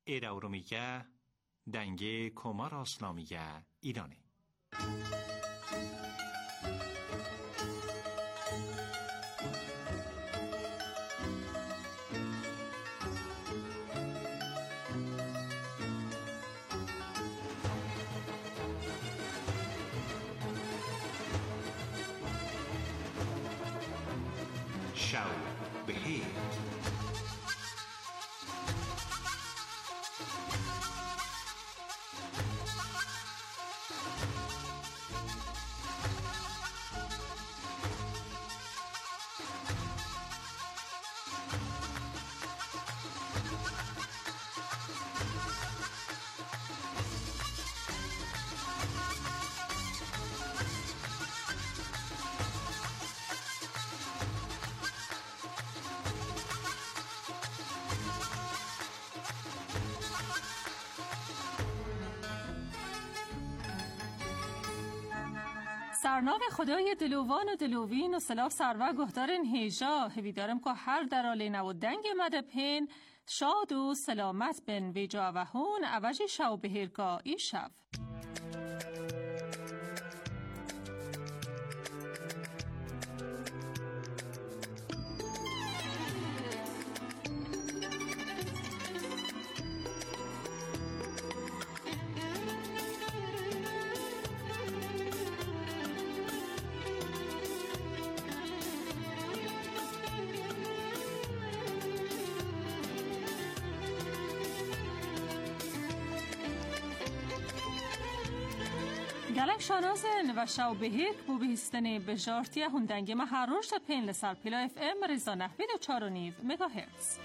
ایراورومیگه دنگه کمار اسلامیگه ایرانه. شو بخیر. سرناو خدای دلوان و دلوین و سلاف سرور گهدارن هیجا هویدارم که هر درالی و دنگ مدپین شاد و سلامت بن ویجا و هون عوجی شو بهیرگاه ای شو. گلک شانازن و شو بهیک بو بهستنی بجارتی هندنگی ما هر روز پین لسر پیلا اف ام ریزا نحوید و 4.9 مگاهرتز.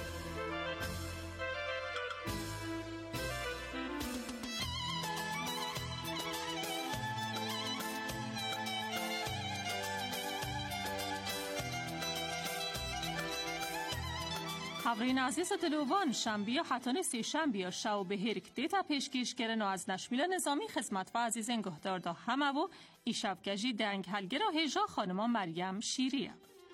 خبرین عزیز و دلوان شنبه حتانه سی شنبه شو بهیرک دیتا پیشکش کرن و از نشمیل نظامی خدمت و عزیزین گهدار دا همه و ای شبگجی دنگ هلگر و هیجا خانما مریم شیریه.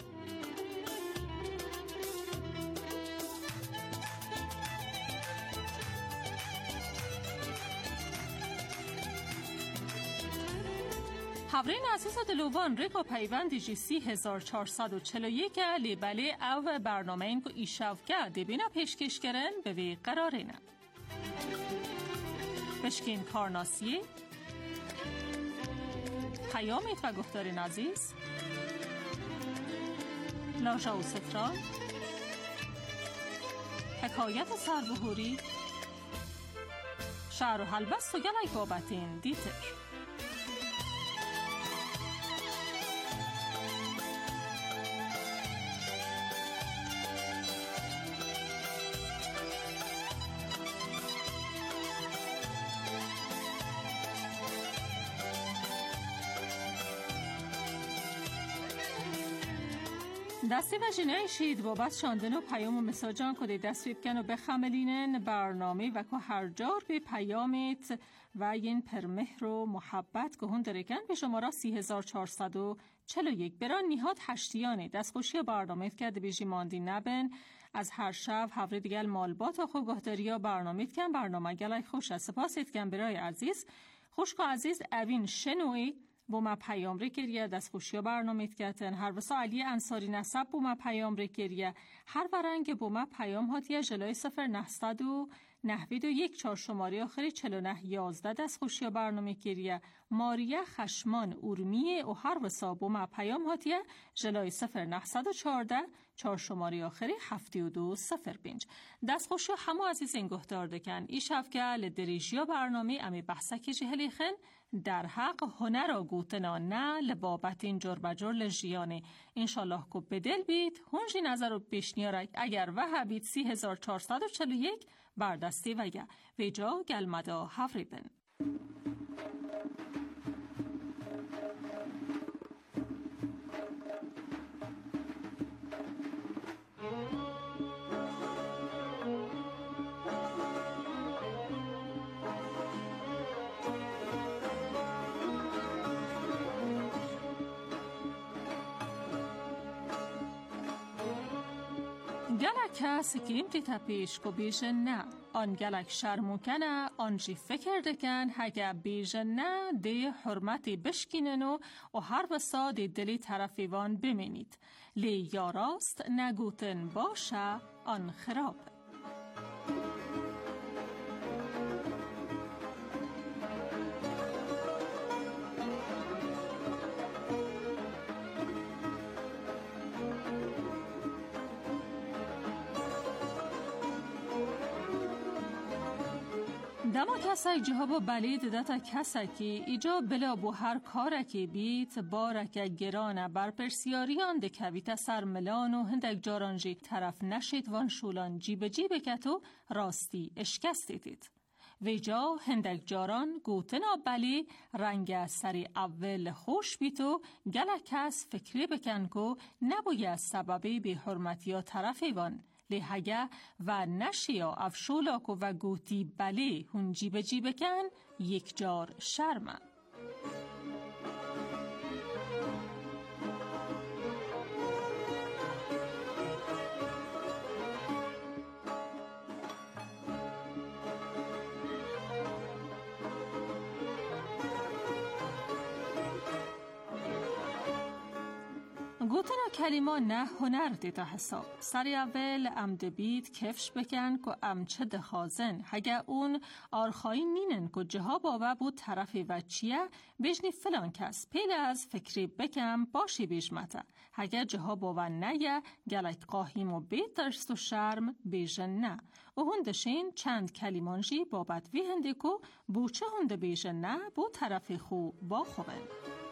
خبرین عزیز و دلوان ریکو پیوندی جی 3441 لیبلی او برنامه این که ایشافگه دیبینا پیشکش کرن به وی قرارینه. بشکین کارناسیه پیامید و گفتارین عزیز لاجا و سفران حکایت سربهوری شعر و حلبست و گلک بابتین دیتر. دستی و جنای شید بابت شاندن و پیام و مساجان کده دست بیبکن و بخملینن برنامه و که هر جار به پیامت و این پرمهر و محبت که هون درکن به شماره 3441 بران نیهات هشتیانه دستخوشی برنامه کرده بیجی ماندی نبن از هر شب هفته دیگل مالبات و خوگهداری ها برنامه کن برنامه گلای خوش از سپاسید کن برای عزیز خوشک و عزیز اوین شنوی بو ما پیام ریکریه دستخوشی برنامه کردن هر وسا علی انصاری نسب بو ما پیام ریکریه هر ورنگ بو ما پیام هاتیه جلوی 0900 و 91 4 شماره آخری 4911 دستخوشی برنامه کریه ماریا خشمان اورمیه و هر وسا بو ما پیام هاتیه جلوی 0914 4 شماره آخری 7205 دستخوشی همه عزیز این گهدار دکن ای شفکه لدریجیا برنامه امی بحثه که جهلی خن در حق هنر و گوتنا نه لبابت این جور بجور لجیانه انشالله که بدل بید هنجی نظر و بشنیارک اگر وحه بید 3441 بردستی وگه ویجا گلمدا هفری بن. گلک کس که ایمتی تپیش کو بیژن نه آن گلک شرموکنه آنجی فکر دکن هگه بیژن نه ده حرمتی بشکینن و هر وسا ده دلی طرفیوان بمینید لی یاراست نگوتن باشه آن خراب. دما کسای جهاب و بلید دتا کسکی ایجا بلا بو هر کارکی بیت بارک گرانه بر پرسیاریان دکویت سرملان و هندک جارانجی طرف نشید وان شولان جیب جیب کتو راستی اشکستیدید. ویجا هندک جاران گوتنا بلی رنگ سری اول خوش بیتو گلک کس فکری بکن کو نبوید سببی به حرمتی ها طرفی وان. لحگه و نشیا افشولاکو و گوتی بله هون جیب جیب کن یک جار شرمه. گوتنا کلمه نه هنر دیتا حساب سری اول امده بید کفش بکن که امچه دخازن هگه اون آرخایی نینن که جها باوه بود طرفی و چیه بجنی فلان کس پیل از فکری بکم باشی بیجمته هگه جها باوه نگه گلک قاهیم و بیت درست و شرم بیجن نه و هندشین چند کلمانجی بابت وی هنده که بوچه هنده بیجن نه بو طرفی خو با خوبن.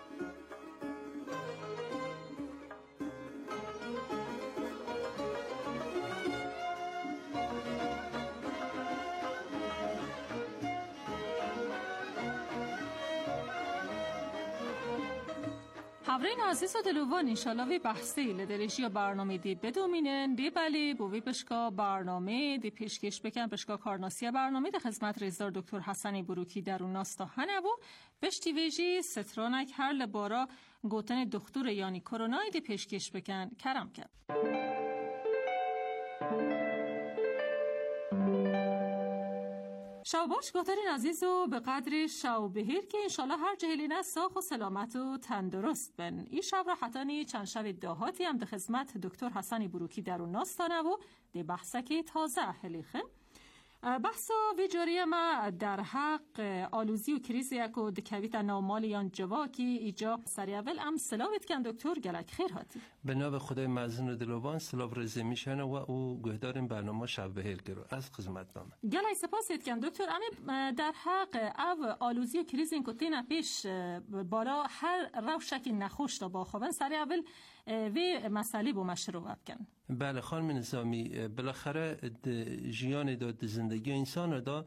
حورین عزیز و دلوان انشالله وی بحثی لدرشی و برنامه دی بدومینن دی بلی بوی پشکا برنامه دی پیشکش بکن پشکا کارناسی برنامه دی خدمت رئیسدار دکتر حسن بروکی در اون ناستا هنه و پشتی ویجی سترانک هر لبارا گوتن دکتر یعنی کرونای دی پیشکش بکن کرم کرد. شاوباش گوترین عزیز و به قدر شاو بهیر که انشالله هر جهلینه ساخ و سلامت و تندرست بن. این شب را حتانی چند شب داهاتی هم ده خدمت دکتر حسن بروکی در اون ناستانه و ده بحثکی تازه هلیخن. بحثا وی جاری ما در حق آلوزی و کریزی اکو دکویت نامالیان جواکی ایجا سری اول ام سلاویت کن دکتر گلک خیر هاتی. به نام خدای معزن و دلوان سلاو رزه میشن و او گهدارین برنامه شب بهیر گرو از خدمت نامه. گلک سپاسیت کن دکتر امی در حق او آلوزی و کریزی این کتین پیش بالا هر روشکی نخوش تا با خوبن سری اول وی مسئله با مشروع کن. بله خانم نظامی بالاخره جیان داد زندگی انسان دا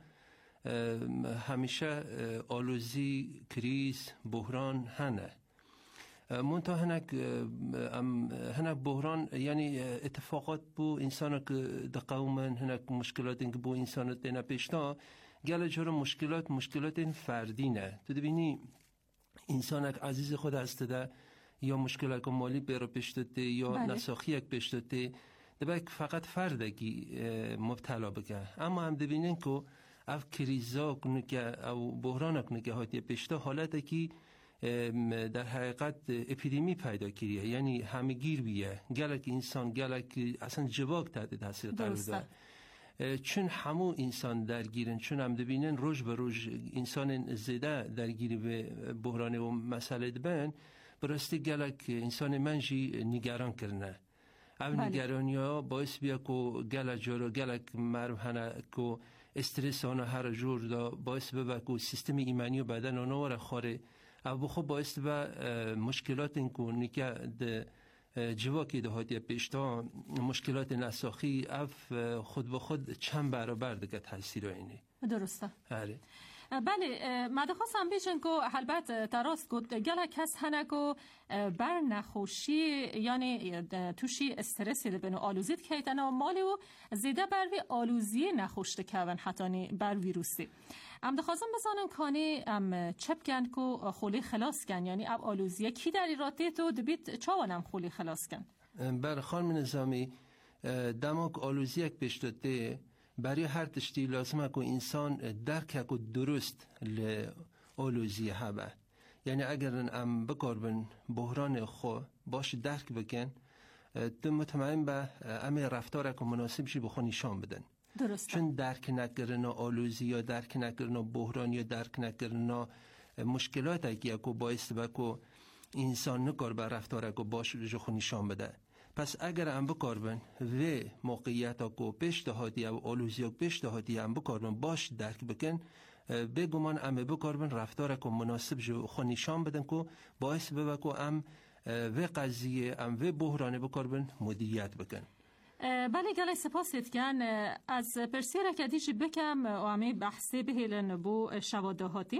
همیشه آلوزی کریز بحران هنه منتها هنک بحران یعنی اتفاقات بو انسان که دقومن هنک مشکلات که بو انسان دینا پیشتا گله جور مشکلات این فردی نه تو ببینی انسان عزیز خود هسته ده یا مشکلات مالی برا پیشتده یا نساخی یک پیشتده دبک فقط فردگی مبتلا بگه اما هم ببینین که اف کریزا کنه که او بحران کنه که هاتی پیشتا حالته که در حقیقت اپیدمی پیدا کریه یعنی همه گیر بیه گلک انسان گلک اصلا جواک تحت تاثیر قرار داره چون همو انسان درگیرن چون هم ببینن روز به روز انسان زیده درگیری به بحران و مسئله دبن براستی گلک انسان منجی نگران کرنه او نگرانی ها باعث بیا که گلک جارو گلک مروحنه که استرس آنها هر جور دا باعث بیا که سیستم ایمانی و بدن آنها را خوره او بخواه باعث بیا مشکلات این که نکه جواکی ده هاتی پیشتا مشکلات نساخی اف خود به خود چند برابر دیگه تاثیر اینه درسته آره بله مدخواستم بیشن که البته تراست گفت گله کس هنگو بر نخوشی یعنی توشی استرسی بنو آلوزید که ایتنا مالی و زیده بر وی آلوزی نخوشته که حتی بر ویروسی ام دخواستم بزانن کانی ام چپ کن که خولی خلاص کن یعنی اب آلوزیه کی در ایراتی تو دبیت چاوانم خولی خلاص کن بر خانم نظامی دماغ آلوزی یک بشتده برای هر تشتی لازمه که انسان درک که درست آلوزی هبه. یعنی اگر ام بکاربن بحران خو باش درک بکن، تو مطمئن به امی رفتار که مناسب شی بخوا نشان بدن. درسته. چون درک نکردن آلوزی یا درک نکردن بحران یا درک نکردن مشکلات که باعث به که انسان نکار به رفتار که باش بخوا نشان بده. پس اگر ام بکاربن و موقعیت که پیش دهاتی و آلوزی که پیش دهاتی ام بکاربن باش درک بکن، بگمان ام بکاربن رفتار که مناسب جو خو نشان بدن که باعث به که ام و قضیه ام و بحران بکاربن مدیریت بکن. بله گله سپاسید کن از پرسیار کدیش بکم و امی بحثی بهیلن بو شوادهاتی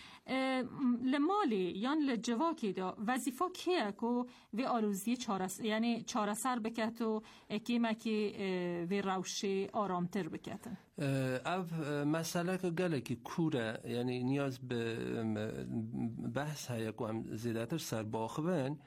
لمالی یان لجواکی دا وظیفه کیه که و آلوزی یعنی چارسر بکت و اکیمکی و روشی آرامتر بکت. او مسئله که گله که کوره یعنی نیاز به بحث هایی که هم زیادتر سر باخبن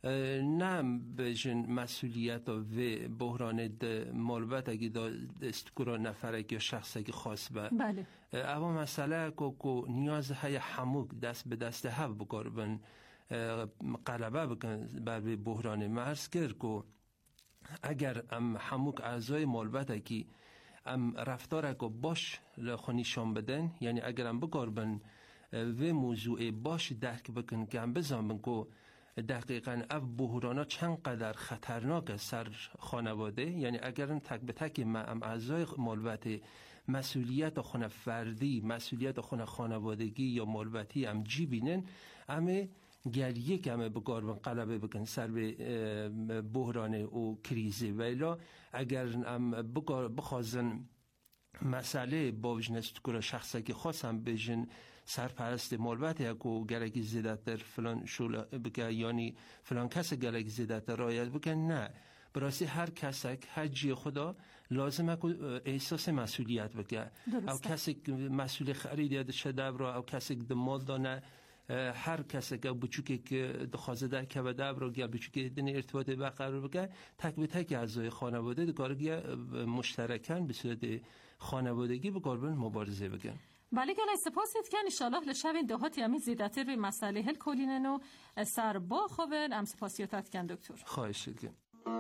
نم بجن مسئولیت و بحران مالبت اگه دا استکورا نفره یا شخصی که خاص به بله. اما مسئله که نیاز های حموک دست به دست هف بکار بن قلبه بکن بر بحران مرز کرد که اگر ام حموک اعضای مالبت اگه ام رفتار که باش خونیشان بدن، یعنی اگر ام بکار بن و موضوع باش درک بکن که ام بزن بن که دقیقاً اف بحرانا چند قدر خطرناک سر خانواده، یعنی اگر تک به تک ما ام اعضای مالبت مسئولیت خونه فردی، مسئولیت خونه خانوادگی یا مالبتی ام جی بینن، امه گلیه که امه بگاربن قلبه بکن سر به بحران و کریزی. ویلا اگر ام بخوازن مسئله با وجنست که شخصی که خواستم بجن سرپرست مالبت یکو گرگی زیادتر فلان شول بگه یعنی فلان کس گرگی زیادتر رایت بگه، نه براستی هر کسک حجی خدا لازمه که احساس مسئولیت بگه. او کسی مسئول خرید شده را او کسی دمال دانه، هر کسی که بچوکی که دخوازه در کبده را گل بچوکی دن ارتباط برقرار بگه، تک به تک اعضای خانواده دکارگی مشترکاً به صورت خانوادگی به قربان مبارزه بگن. بله گله سپاسید که انشالله لشوین دهاتی امی زیدتر به مسئله هل کلینن و سر با خوبن. ام سپاسیاتت کن دکتر. خواهش کن.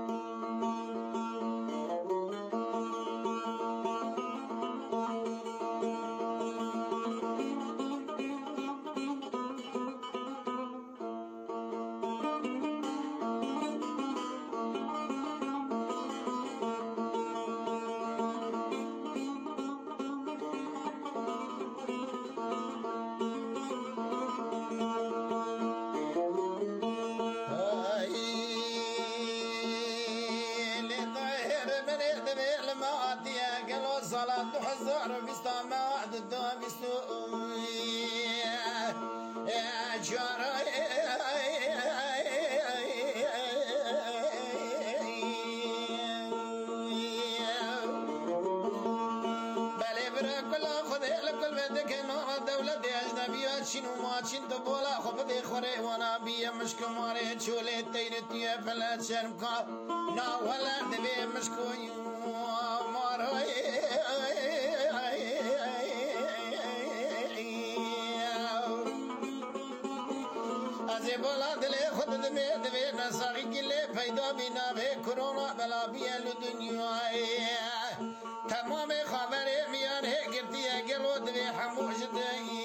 چین تو بالا خوب دی خوره وانا بی مشک ماره چوله تیرتی فلات شرم کا نا ولا دی مشکو ماره از بالا دل خود دی نساقی گله پیدا بینا به کرونا بلا بیل دنیا تمام خبر میان گرتی گلو دی حموش دی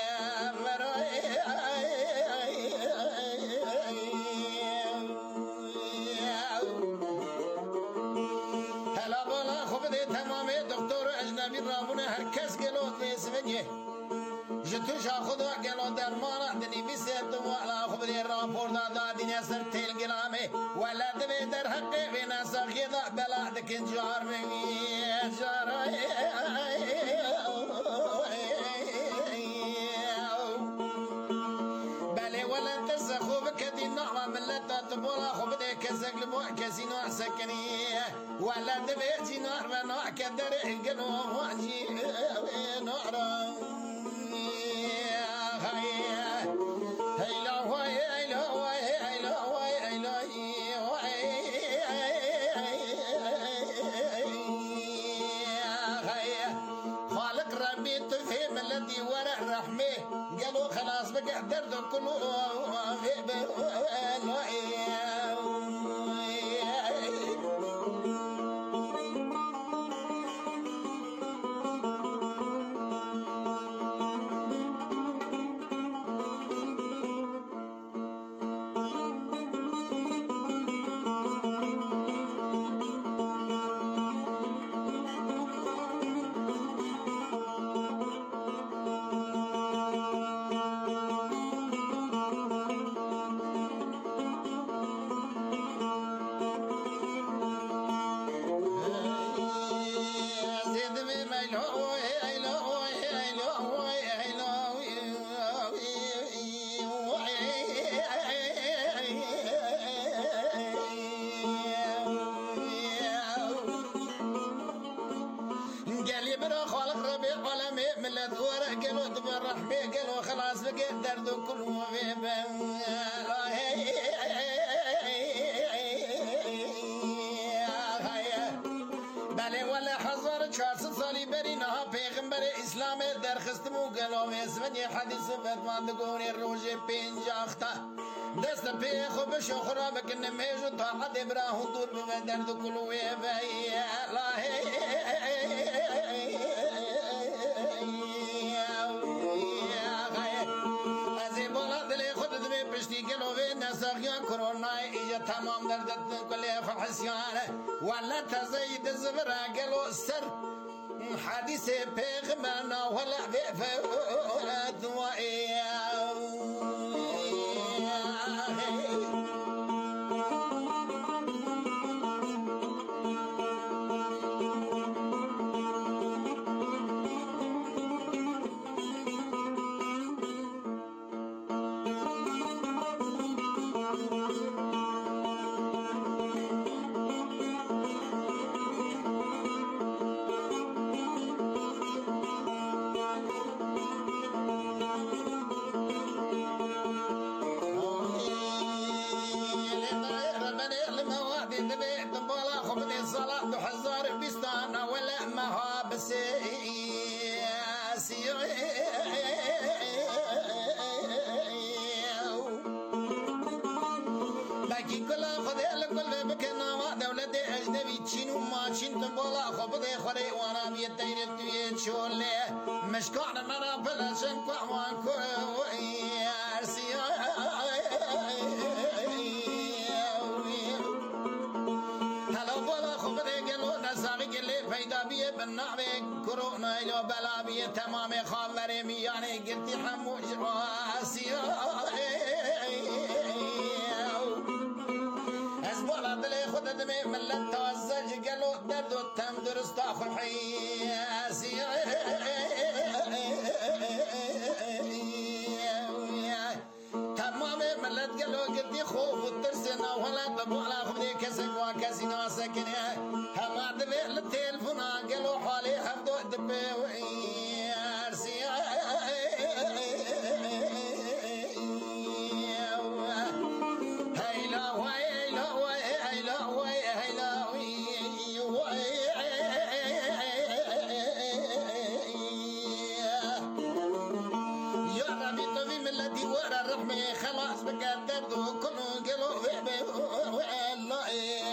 هر کس گلوت نیسمنیه جتوش خدا گلو درمان دنی بیست و علا خب دی راپور دادا دینیا سر تیل گلامه ولد به در حق به نساقی دا بلا دکن جار بگی جارای بله ولد تسا خوب کدی نعمه ملتا تبولا خوب دی کسک لبو کسی نوع سکنی ولد به جی نوع نوع کدر گلو وانجی نوع گلو میسونی حدیث فتمان دگونی روژ پینجاختا دست پی خوب شخرا بکنه میجو طاقت ابراهون دور به درد کلوی بی الهی از این بالا دلی خود دمی پشتی گلوی نساقیان کرونای ایجا تمام دردت کلی فحسیانه ولا تزاید زبرا گلو سر حديث بيغمنا ولا بفوت مشكون أنا بلشن قوان كويرسي هلا بلا خبري قالوا نساقي اللي فايدة بيه بالنعمة كورونا إلو بلا بيه تمام خامري مياني قلتي حموش راسي أسبوع دلي خد دمي ملت توزج قالوا درد وتم درست أخو حياسي تمام ملت قالوا قدي خوف وترسنا ولا ببولا خبدي كسك وكسي ناسكني هما دبي التلفون قالوا حالي حفظوا دبي ويرسي هيلا وي هيلا وي هيلا وي هيلا وي يا ربي طبي من الذي ورا الرحمة خلاص بقى الدرد وكله قالوا والله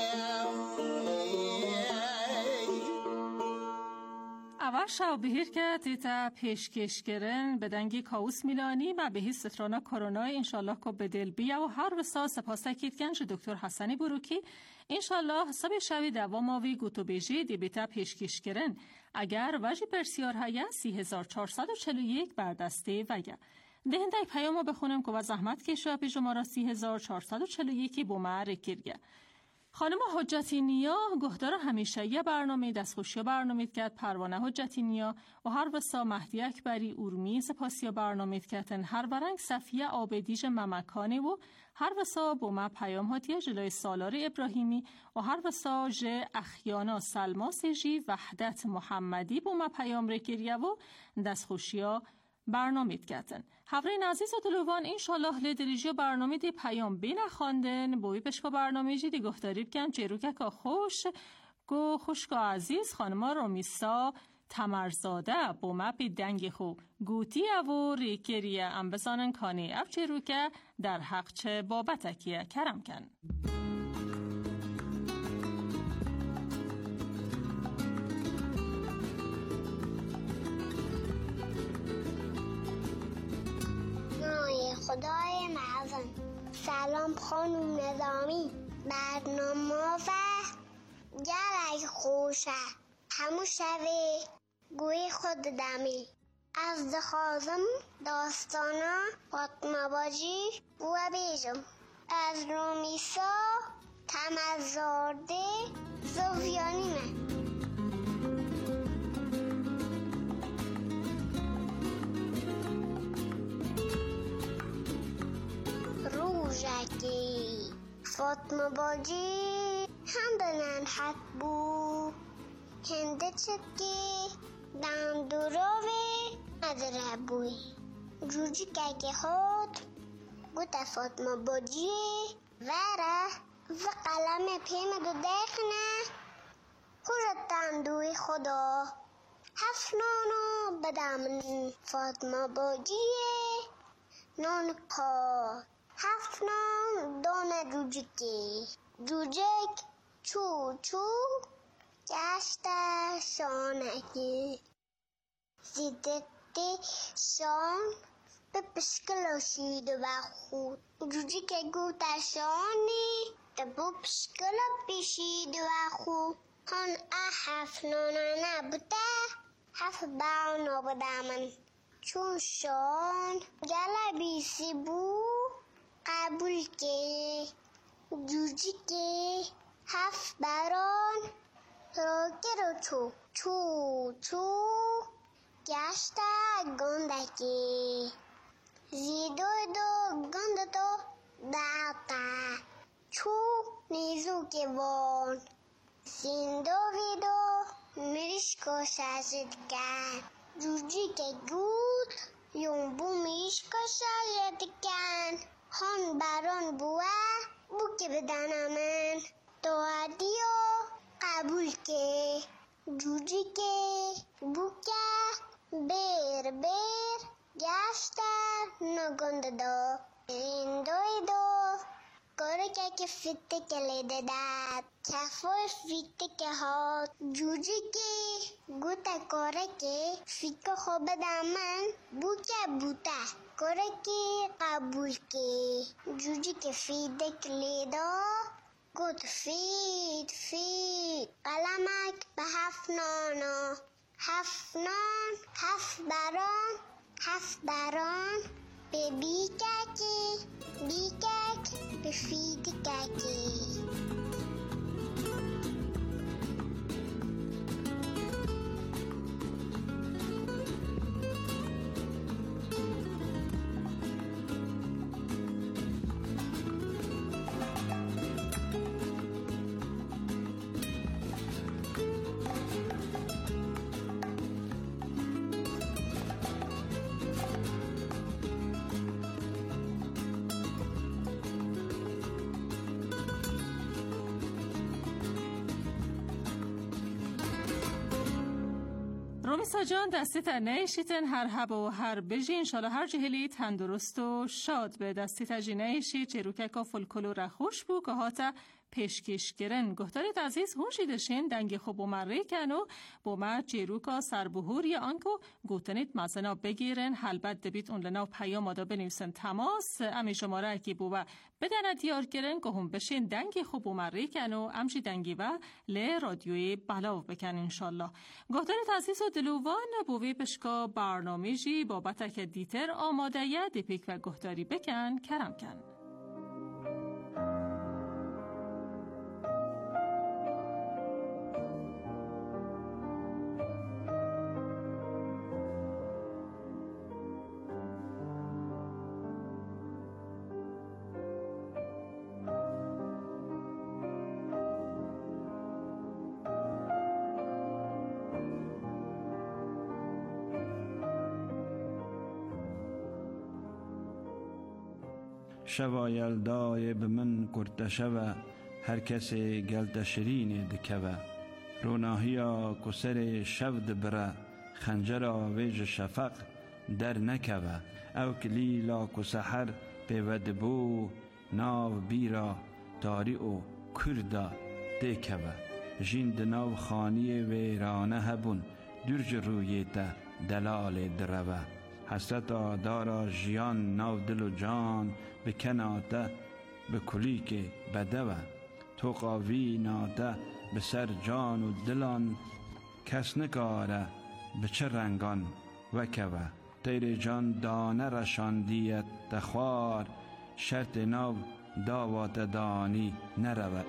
اول شب بهیر که تیتا پیشکشگرن بدنگی کاوس میلانی و بهی سترانا کرونا انشالله که بدل بیا و هر وسا سپاس تکید کنش دکتر حسنی بروکی انشالله سب شوی دواماوی گوتو بیجی دی بیتا پیشکشگرن اگر وجی پرسیار هیا 3441 بردسته وگه دهنده پیامو بخونم که و زحمت کشو پی جمارا 3441 بومه رکیرگه خانم حجتی نیا گهدار همیشه یه برنامه دستخوشی برنامه کرد پروانه حجتی نیا و هر وسا مهدی اکبری اورمی سپاسی برنامه کردن هر ورنگ صفیه آبدیج ممکانه و هر وسا بومه پیام هاتیه جلوی سالار ابراهیمی و هر وسا جه اخیانا سلما سجی وحدت محمدی بومه پیام رکریه و دستخوشی برنامه کردن حفرین عزیز و دلوان انشالله لدریجی برنامه دی پیام بین خواندن بوی پشکا برنامه جی دی گفتاری بکن چیروکه که گو خوشگا عزیز خانما رومیسا تمرزاده با مپی دنگی خو گوتی و ریکریه ام بزانن کانی اف چیروکه در حق چه بابتکیه کرم کن خدای معظم سلام خانم نظامی برنامه و گرگ خوشه همو شوی گوی خود دمی از دخوازم داستانا فاطمه باجی و بیجم از رومیسا تمزارده زوفیانیمه روژکی فاطمه باجی هم دلن حد بو هنده چکی دم دوروی نداره بوی جوجی که خود گوت فاطمه باجی وره و قلم پیم دو دخنه خوشتم دوی خدا هفت نانو بدم فاطمه باجیه نان پا هفت نان دانه جوجکی جوجک چو چو گشته شانکی زیدتی شان به پشکل شید و خود جوجک گوته شانی دبو پشکل پیشید و خود هن هفت نانه نبوده هفت باو نبوده چون شان گله بیسی بو قبول که جوجی که هفت بران راکر چو چو چو گشته گندکی زیدوی دو گند دو داقه چو نیزو که وان زندوی دو میریش کششید کن جوجی که گود یون بو میریش کششید کن هان بران بوه بو که بدن من تو هدیو قبول که جوجی که بو که بیر بیر گشته نگند دو زندوی دو کاره که فیته کلیده داد چفای فیته که هات جوجی که گوته کاره که فیته خوب دامن بو که بوته کاره که قبول که جوجی که فیده کلیده گوت فید فید قلمک به هفت نانا هفت نان هفت بران به بیککی بیکک به فیدککی رومیسا جان دستی تا نیشیتن هر هبا و هر بجی انشالله هر جهلی تندرست و شاد به دستی تا جی نیشی چروککا فلکلو رخوش بو که هاتا پیشکش گرن گفتارید عزیز هوشی داشتین دنگ خوب و مره کنو با ما چروکا سربهوری آنکو گوتنید مزنا بگیرن حلبت دبیت اون لناو پیام آدا بنویسن تماس امی شماره اکی بو و بدن دیار گرن که هم بشین دنگ خوب و مره کنو امشی دنگی و لی رادیوی بلاو بکن انشالله گفتارید عزیز و دلوان بوی بشکا برنامه جی بابت که دیتر آماده یه دیپیک و گفتاری بکن کرم کن شوا یلدای به من کرده شوا هر کسی گلت شرین دکوا روناهیا کسر شود برا خنجرا ویج شفق در نکوا او کلیلا کسحر به ودبو ناو بیرا تاری و کردا دکوا جیند ناو خانی ویرانه هبون درج رویتا دلال دروا حسرتا دارا جیان ناو دل و جان بکناته به کلیک بدوه تو قاوی ناته به سر جان و دلان کس نکاره به چه رنگان وکوه تیر جان دانه رشاندیت دخوار شرط ناو داوات دانی نروه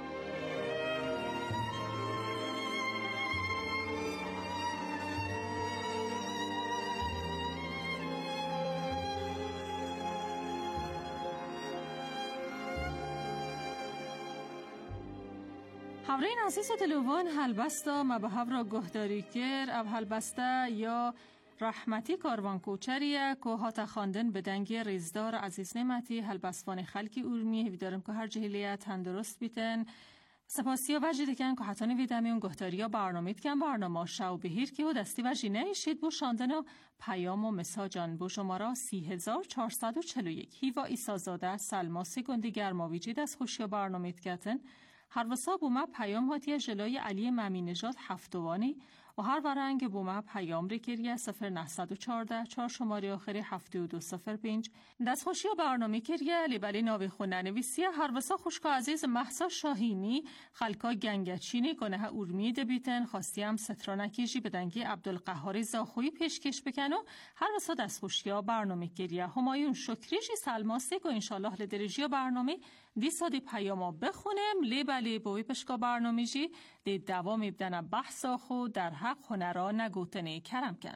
همراهین عزیز و دلوان هلبستا مبهو را گهداری کر او هلبستا یا رحمتی کاروان کوچریه که هاتا خواندن به دنگ ریزدار عزیز نعمتی هلبسوان خلکی اورمی هیوی دارم که هر جهلیه تندرست بیتن سپاسی و وجه دکن که حتانی ویدمی اون گهداری ها برنامه دکن برنامه شو بهیر که و دستی وجه نایشید بو شاندن پیام و مساجان بو شمارا 3441 هیوا ایسازاده سلما سگندی گرماویجی دست خوشی برنامه دکتن هر وسا بو ما پیام هاتی جلوی علی ممی نژاد هفتوانی و هر ورنگ بو ما پیام ریکریه 0914 4 شماره آخری 7205 دست خوشی برنامه کریه لیبلی ناوی خونه نویسیه هر وسا خوشکا عزیز محسا شاهینی خلکا گنگچینی گناه اورمی دبیتن خواستی هم سترانکیجی بدنگی عبدالقهاری زاخوی پیشکش بکن و هر وسا دست خوشی برنامه کریه همایون شکریشی سلماستی که انشالله لدرجی برنامه دی سادی پیاما بخونم لیبلی بوی پشکا برنامه جی دی دوام بدن بحثا خود در حق هنرا نگوتنی کرم کن.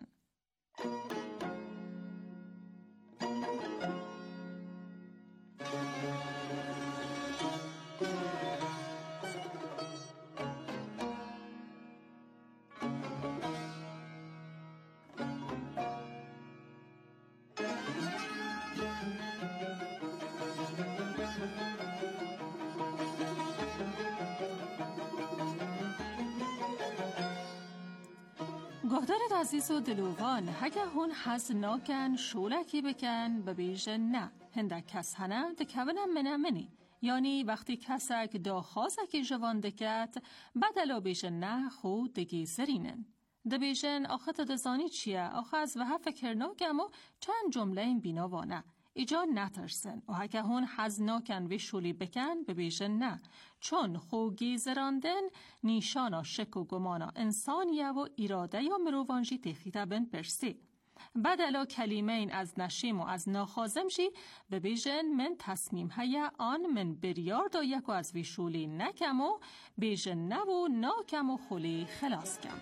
گهدارت عزیز و دلوان هگه هون حز ناکن شولکی بکن ببیجن نه هندک کس هنه دکونم منه منی یعنی وقتی کسک دا خازکی جوان دکت بدلا بیجن نه خود دگی زرینن دبیجن آخت دزانی چیه آخه از وحه فکر ناکم و چند جمله این بیناوانه ایجا نترسن و هکه هون حز ناکن و شولی بکن ببیجن نه چون خوگی زراندن نیشانا شک و گمانا انسانیه و ایراده یا مروانجی تخیطه بن پرسی بدلا کلمه این از نشیم و از ناخازم جی ببیجن من تصمیم هیا آن من بریار دا یک و از وی شولی نکم و بیجن نه و ناکم و خولی خلاص کم.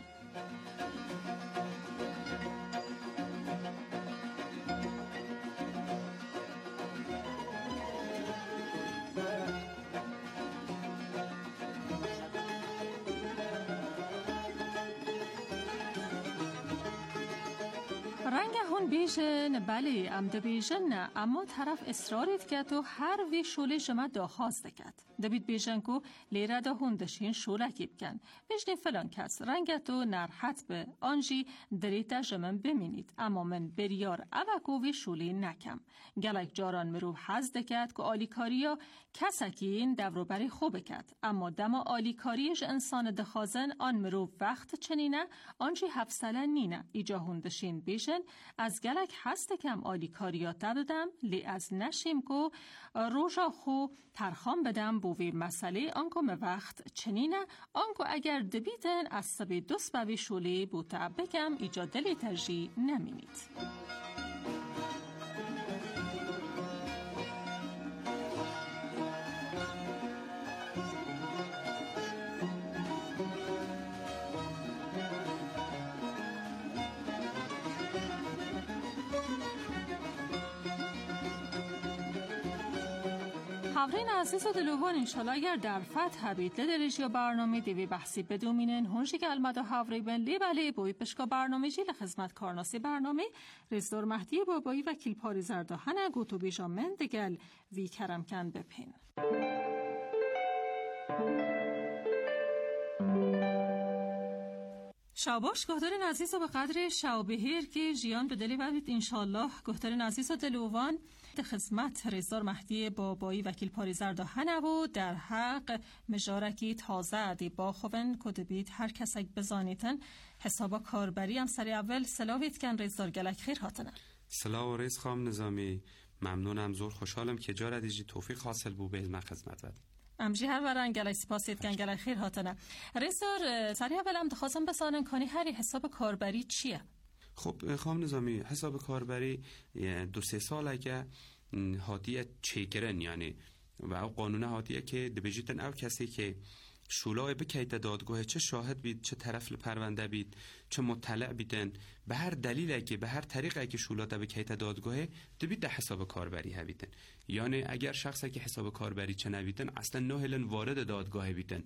رنگ هون بیجن بله امده بیجن نه اما طرف اصرارید که تو هر وی شوله جمع داخواست دکت دبید بیجن که لیره دا هون دشین شوله کی بکن بیجنی فلان کس رنگ تو نرحت به آنجی دریتا جمع بمینید اما من بریار اوکو وی شوله نکم گلک جاران مرو حز دکت که آلیکاریا کسکین دوروبری خوب کد اما دما آلیکاریش انسان دخازن آن مرو وقت چنینه آنجی حفصله نینه ایجا هون دشین بیجن از گلک هست کم آلیکاریات بدم لی از نشیم کو روژا خو ترخام بدم بوی مسئله آنکو me وقت چنینه آنکو اگر دبیتن از سبی دوست بوی شولی بوتا بکم ایجا دلی ترجی نمینید. حاضرین عزیز و دلوان انشالله اگر در فتح هبید لدرجی برنامه دیوی بحثی بدومینن هونشی که المدا حاضری بن لیبالی بوی پشکا برنامه جی لخدمت کارناسی برنامه رزدور مهدی بابایی وکیل پاری زرداهنه گوتو بیجا من دگل وی کرم کن بپین. شاباش گهدارین عزیز و به قدر شاوبهیر که جیان به دلی ببید انشالله گهدارین عزیز و دلوان خدمت رزدار مهدی بابایی وکیل پاری زرداهنه و در حق مجارکی تازه دی با خوبن کدبید هر کسک بزانیتن حسابا کاربری هم سری اول سلاویت کن رزدار گلک خیر هاتنه. سلام و رز خام نظامی ممنونم زور خوشحالم که جا ردیجی توفیق حاصل بو به خدمت ود. امجی هر ورن گلک سپاسیت کن گلک خیر هاتنه. رزدار سری اول هم دخواستم بسانن کنی هری حساب کاربری چیه؟ خب خام نظامی حساب کاربری 2-3 سال اگه هاتیه چیکرن یعنی و او قانون هاتیه که دبیجیتن او کسی که شولای بکیت دادگاه چه شاهد بید چه طرف پرونده بید چه مطلع بیدن به هر دلیل که به هر طریقه که شولاتا بکیت دادگاه دبید ده حساب کاربری هبیدن یعنی اگر شخصی که حساب کاربری چه نبیدن اصلا نهلن وارد دادگاه بیدن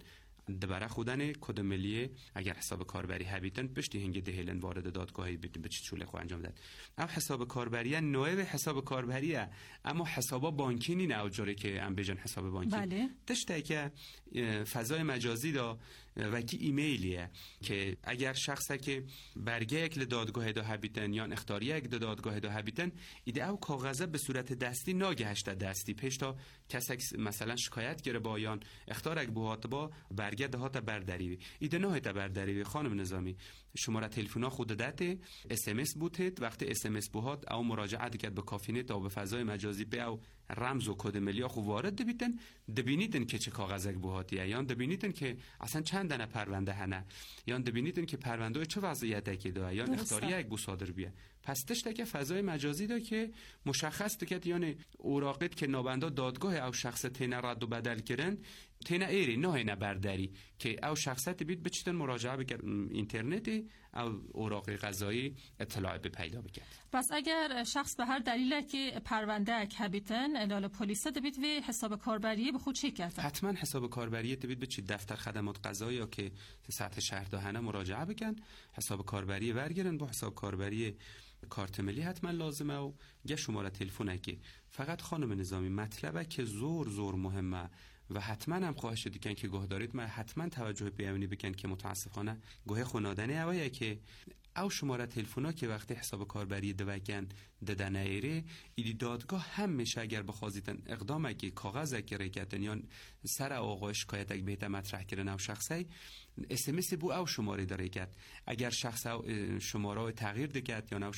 دبره خودن کد ملی اگر حساب کاربری هبیتن پشتی هنگ دهلن وارد دادگاهی بیتن به چه چوله خو انجام داد. او حساب کاربری نوع حساب کاربریه، اما حسابا بانکی نه او جوری که ام بجن حساب بانکی. بله. تشته که فضای مجازی دا و کی ایمیلیه که اگر شخصی که برگه یک دادگاه دا هبیتن یا اختیاری یک دادگاه دا هبیتن ایده او کاغذه به صورت دستی ناگهشت دستی پیش تا کسی مثلا شکایت گره با یا اختیار یک بوهات با برگه دهات برداری ایده نه تا برداری. خانم نظامی شماره تلفن خود داده اس ام اس بوتید وقتی اس ام اس بوهات او مراجعه کرد به کافینه تا به فضای مجازی به او رمز و کد ملی خو وارد دبیتن دبینیدن که چه کاغذک بوهاتیه یا دبینیدن که اصلا چند دانه پرونده هنه یا دبینیدن که پرونده چه وضعیتی که داره یا اختیاری یک بو صادر بیه. پس تشته که فضای مجازی دا که مشخص دکت یعنی اوراقت که نابنده دادگاه او شخص تینه رد و بدل کردن تینه ایری نه برداری که او شخصت بید بچیتن مراجعه بکرد اینترنتی او اوراق قضایی اطلاع به پیدا بکرد. پس اگر شخص به هر دلیل که پرونده کبیتن ادال پلیس دبید و حساب کاربری به خود چی کرد؟ حتما حساب کاربری دبید به چی دفتر خدمات قضایی یا که سطح شهر دهنه مراجعه بکن حساب کاربری ورگرن با حساب کاربری کارت ملی حتما لازمه و یه شماره تلفن که فقط خانم نظامی مطلبه که زور مهمه و حتما هم خواهش دیگه که گوه دارید ما حتما توجه بیاونی بکن که متاسفانه گوه خونادنه اوایه که او شماره تلفنا که وقتی حساب کاربری دوگن ددن ایره ایدی دادگاه همیشه اگر بخوازیتن اقدام که کاغذ که ریکتن یا سر آقا شکایت اگه بهت مطرح کردن او شخصی اس ام اس بو او شماره داره کرد اگر شخص شماره تغییر دکت یا نو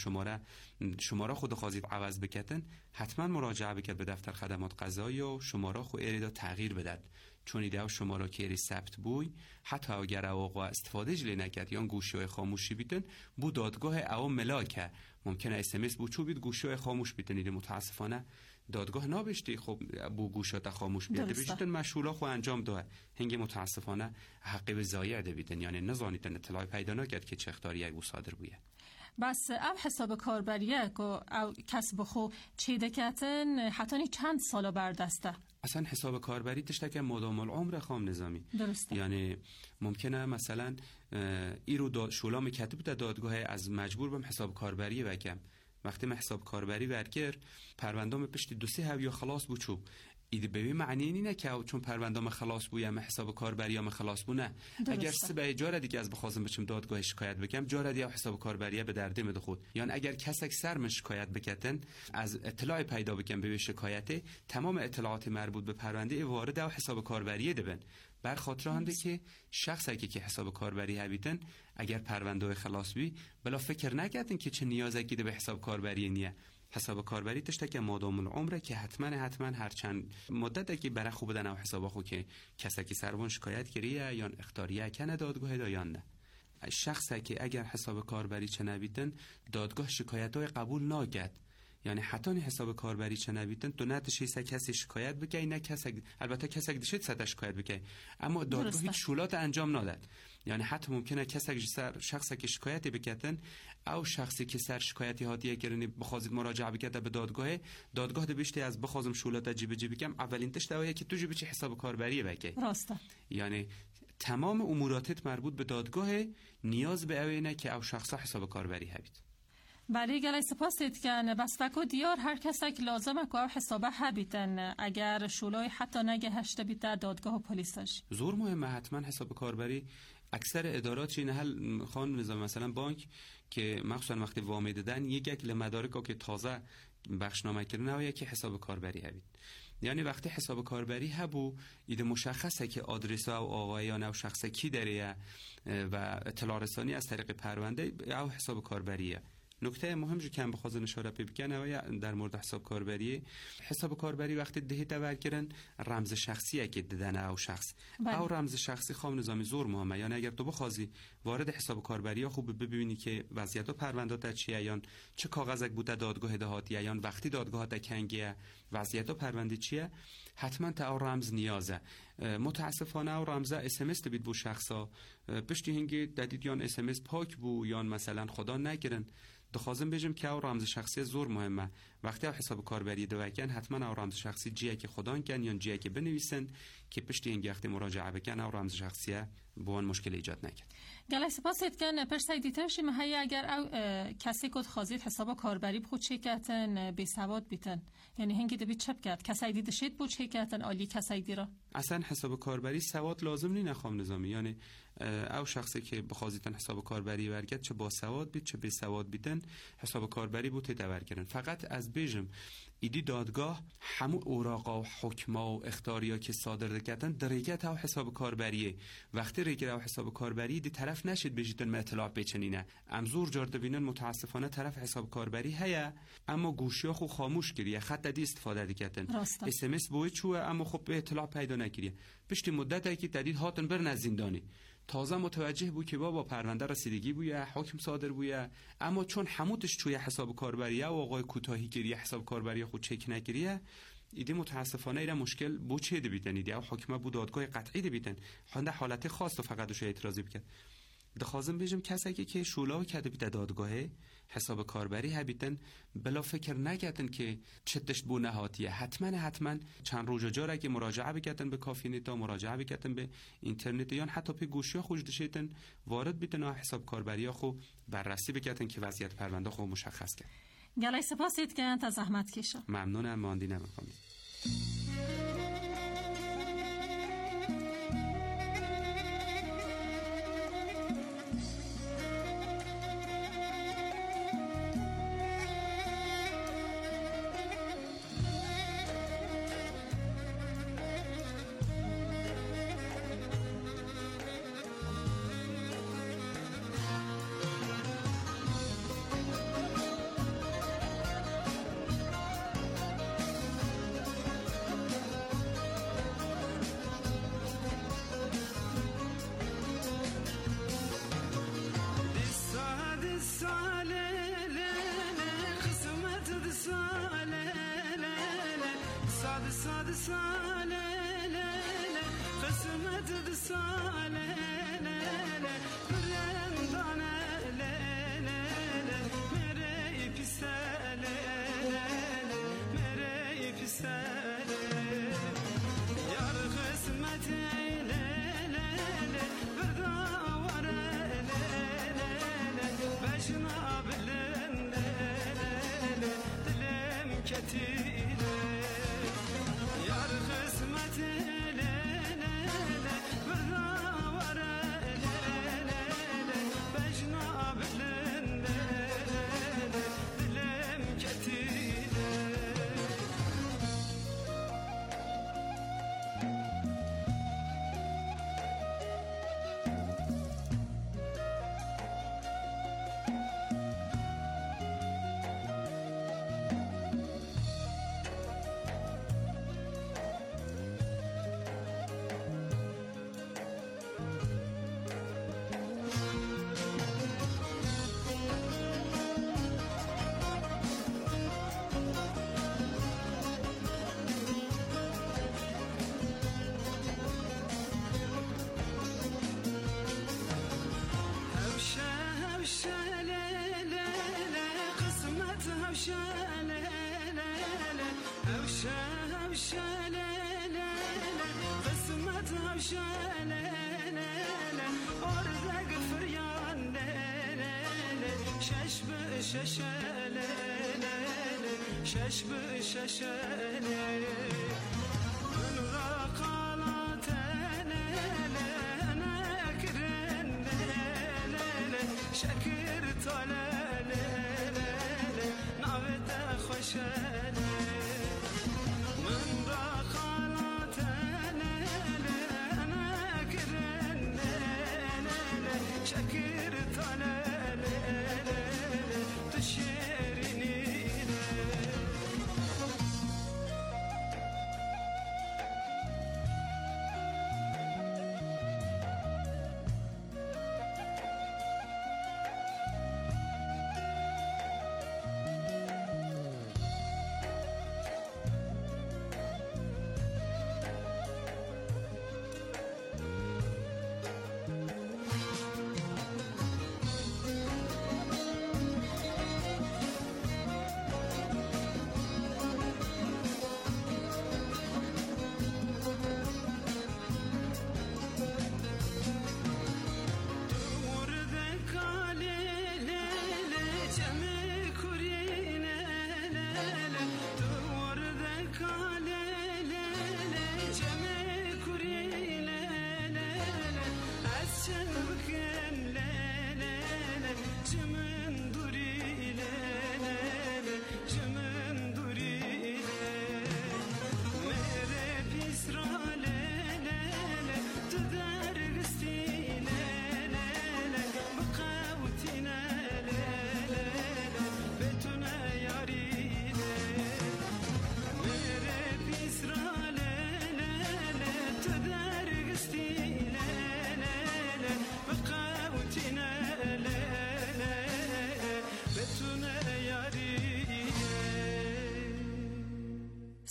شماره خود خواهید عوض بکتن حتما مراجعه بکرد به دفتر خدمات قضایی و شماره خود ایره تغییر بدد چون ایده او شماره که ایره ثبت بوی حتی اگر آقا استفاده جلی نکرد یا گوشی خاموشی بیتن بو دادگاه او ملاکه ممکنه اس ام اس بو چو بید گوشی خاموش بیتن ایده متاسفانه دادگاه نابشتی خب بو گوشات خاموش بیده بیشتن مشغولا خو انجام ده هنگ متاسفانه حقی به ضایع ده بیدن یعنی نزانیدن اطلاع پیدا نکرد که چه اختیاری یک صادر بویه. بس او حساب کاربریه که او کسب خو چی دکتن حتی چند سالا بردسته اصلا حساب کاربری تشته که مدام العمر خام نظامی درسته. یعنی ممکنه مثلا ایرو شولام کتب ده دادگاه از مجبور بم حساب کاربری بکم وقتی من حساب کاربری ورگر پروندام پشتی 2-3 هفته خلاص بو چوب ایده به معنی اینه که چون پروندام خلاص بویم حساب کاربریام خلاص بو نه اگر سبه جاره دیگه از بخوازم بچم دادگاه شکایت بکم جاره دیگه حساب کاربریه به درد مد خود یعنی اگر کسک سرم شکایت بکتن از اطلاع پیدا بکم به شکایت تمام اطلاعات مربوط به پرونده وارد او حساب کاربریه دبن بر خاطر هنده که شخصی که حساب کاربری هبیتن اگر پرونده خلاص بی بلا فکر نکردن که چه نیازی که به حساب کاربری نیه حساب کاربری تشته که مادام العمره که حتما هر چند مدت که برای خوب بدن او حساب خو که کسی که سرون شکایت کریه یا اختیاریه کنه دادگاه دا یا نه شخصی که اگر حساب کاربری چه نبیتن دادگاه شکایتای قبول ناگد یعنی حتی حساب کاربری چه نبیتن تو نتشه کسی شکایت بگی نه کسی البته کسی دشت سطح شکایت بگی اما دادگاه هیچ شولات انجام نداد یعنی حتی ممکنه کسی شخصی که شکایتی بکتن او شخصی که سر شکایتی هاتیه کردن بخواد مراجعه بکته به دادگاه ده بیشتر از بخوازم شولات جیب کم اولین تش دوایه که تو جیب چه حساب کاربری بگی راسته یعنی تمام اموراتت مربوط به دادگاه نیاز به اوینه که او شخصا حساب کاربری هبید. بله گلی سپاسید که بستکو دیار هر کسی که لازمه که حسابه هبیتن اگر شولای حتی نگه هشته بیده دادگاه و پلیسش زور مهمه حتما حساب کاربری اکثر ادارات چین حل خان نظام مثلا بانک که مخصوصا وقتی وام دادن یک مدارک که تازه بخشنامه کردن او یک حساب کاربری هبید یعنی وقتی حساب کاربری هبو ایده مشخصه که آدرس او آقایان او شخص کی داره و اطلاع رسانی از طریق پرونده او حساب کاربریه. نکته مهم جو کم بخوازن اشاره بکنه در مورد حساب کاربری وقتی دهیت ورگرن رمز شخصیه که ددن او شخص او رمز شخصی خام نظامی زور مهمه یعنی اگر تو بخوازی وارد حساب کاربری خوب ببینی که وضعیت و پروندات چیه یا چه کاغذک بوده دادگاه دهاتیه یا وقتی دادگاه تا کنگیه وضعیت و پرونده چیه حتما تا او رمز نیازه متاسفانه او رمز اس ام اس بید بو شخصا پشتی هنگی ددید یا اس ام اس پاک بو یا مثلا خدا نگیرن دخوازم بجم که او رمز شخصی زور مهمه وقتی حساب کاربری دوکن حتما او رمز شخصی جیه که خدان کن یا جیه که بنویسن که پشت این وقتی مراجعه بکن او رمز شخصیه بوان مشکل ایجاد نکن. گله سپاس کن پرسای دیترشی مهی اگر او کسی کد خازید حساب کاربری بخود چه کتن بی سواد بیتن یعنی هنگی دبی چپ کرد کسی دیده شد بود چه کتن عالی کسی دیرا اصلا حساب کاربری سواد لازم نی نخوام نظامی یعنی او شخصی که بخوازیتن حساب کاربری ورگت چه با سواد بیت چه بی سواد بیتن حساب کاربری بود تدور کردن. فقط از بیجم ایدی دادگاه همو اوراقا و حکما و اختاریا که صادر کردن درجت او حساب کاربریه وقتی ریگر او حساب کاربری دی طرف نشید بجیتن اطلاع بچنینه امزور جار دبینن متاسفانه طرف حساب کاربری هيا اما گوشیا خو خاموش کریه خط دی استفاده دیکتن اس ام اس بوی چوه اما خب به اطلاع پیدا نکریه پشت مدتی که تدید هاتن بر زندانی تازه متوجه بود که با پرونده رسیدگی بویه حکم صادر بویه اما چون هموتش توی حساب کاربریه و آقای کوتاهی گریه حساب کاربری خود چک نگیریه ایده متاسفانه ایره مشکل بو چه ده بیتن ایده او حکمه بود دادگاه قطعی ده بیتن خونده حالت خاص و فقط دوش اعتراضی بکن دخوازم بیجم کسی که شولاو کده بیده دادگاه حساب کاربری هبیتن بلا فکر نگتن که چتش بو نهاتیه حتما چند روز جاره که مراجعه بکتن به کافی نتا مراجعه بکتن به اینترنت یا حتی به گوشی خوش دشیتن وارد بیتن و حساب کاربری خو بررسی بکتن که وضعیت پرونده خو مشخص کرد. گلای سپاسید که انت زحمت کشم. ممنونم ماندی نمیخوام.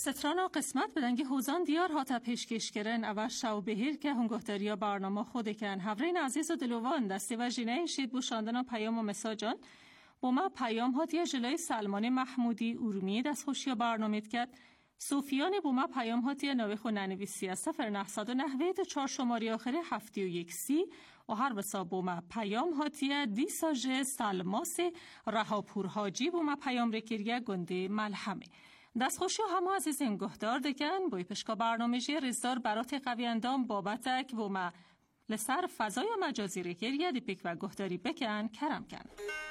سترانا قسمت بدنگی حوزان دیار هاتا پیشکش کرن او شو بهیر که هنگهداریا برنامه خود کن هفرین عزیز و دلوان دستی و جینه شید بوشاندن پیام و مساجان با ما پیام هاتی جلوی سلمان محمودی ارومی دست خوشی برنامه کرد صوفیان با ما پیام هاتی نوی خو ننویسی از 0909 4 شماری آخری 71 30 و هر بسا با ما پیام هاتی دیساژ سلماس رهاپور حاجی با ما پیام رکریه گنده ملحمه دست خوشی همه عزیز انگهدار دکن بای پشکا برنامه جی رزدار برات قوی اندام بابتک با ما لسر فضای مجازی رکریه دیپیک و گهداری بکن کرم کن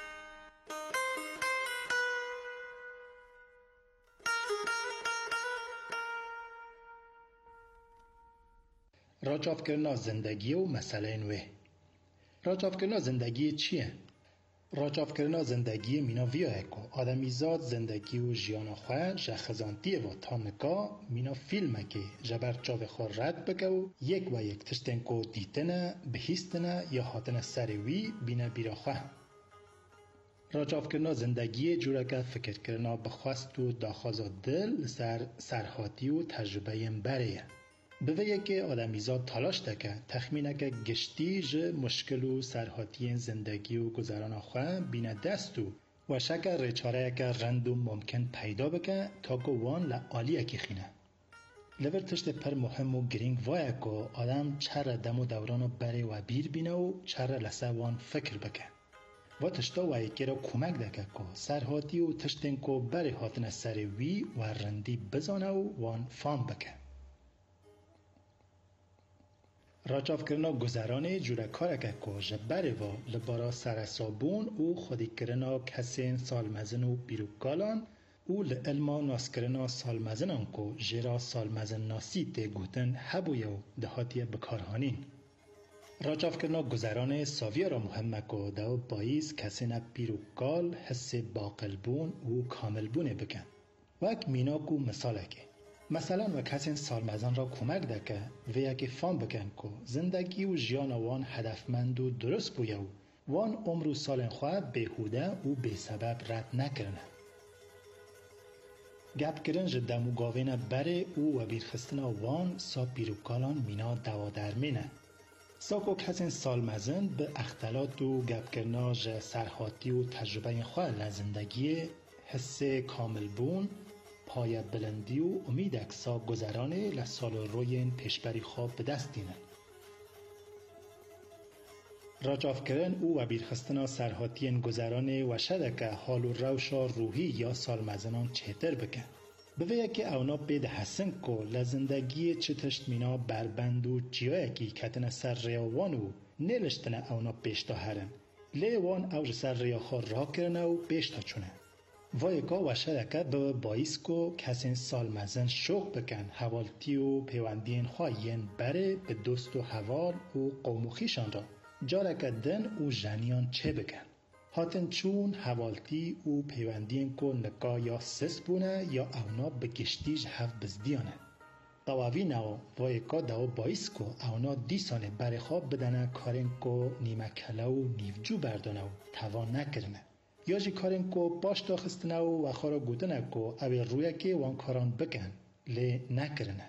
راجاف کردن زندگی و مسئله نوه. راجاف کردن زندگی چیه؟ راجاف کردن زندگی مینا ویاه که آدمیزاد زندگی و جیان خواه جخزانتیه و تامکا مینا فیلمه که جبر جاو خواه رد بگه و یک تشتن که دیتنه بهیستنه یا حاتنه سروی بینه بیرا خواه. راجاف کردن زندگی جوره که فکر کردن بخواست و داخوازا دل سرحاتی و تجربه بریه. به که آدمیزاد تلاش دکه تخمینه که گشتی جه مشکل و سرحاتی زندگی و گذران خواه بینه دست و شکر ریچاره که رند و ممکن پیدا بکه تا که وان لعالیه که خینه. لور تشت پر مهم و گرینگ وایه که آدم چر دم و دوران بره و بیر بینه و چر لسه وان فکر بکه. و تشتا وایه که را کمک دکه که سرحاتی و تشتن که بره هاتن سروی و رندی بزانه و وان فام بکه. راجاف کردن گذران جوره کاره که جبره و لبارا سرسابون و خودی کردن کسین سالمزن و بیروکالان و لعلما ناس کردن سالمزنان که جرا سالمزن ناسی ته گوتن حبویه و دهاتیه بکارهانین. راجاف کردن گذران ساویه را مهمه که دو باییز کسین بیروکال حس باقلبون و کاملبونه بکن. وک میناکو مثاله که مثلا و کسی سالمزن را کمک دکه و یکی فهم بکن که زندگی و جیان وان هدفمند و درست بویه و وان عمر و سال خواه بیهوده و بی سبب رد نکرنه. گپ کردن جدمو گاوینه بره و بیرخستن وان سا بیروکالان مینا دوا درمینه. ساکو کسی سالمزن به اختلات و گپ کردن سرحاتی و تجربه خواه لزندگی حس کامل بون پای بلندی و امید اکسا گذرانه لسال روین پیشبری خواب به دست دینه. راجاف کردن او و بیرخستنا سرحاتین گذرانه و شدکه حال و روشا روحی یا سالمزنان چهتر بکن. به که اونا بید حسن که لزندگی چه تشت مینا بربند و جیایکی کتن سر ریاوانو نلشتن اونا پیشتا هرن. لیوان او سر ریاخا را کرنه و پیشتا چونه. وایکا و شدکه به باییس که کسی سالمزن شوق بکن حوالتی و پیوندین خواهین بره به دوست و حوال و قوم و خیشان را جارکه دن و جنیان چه بکن هاتن چون حوالتی و پیوندین که نکا یا سس بونه یا اونا به گشتیج هف بزدیانه دواوی نو وایکا دو باییس که اونا دیسانه بره خواب بدنه کارن که نیمه کله و نیفجو بردانه و توان نکرنه یا جی کارن کو باش داخستنه و خارا گودنه کو اوی روی که وان کاران بکن لی نکرنه.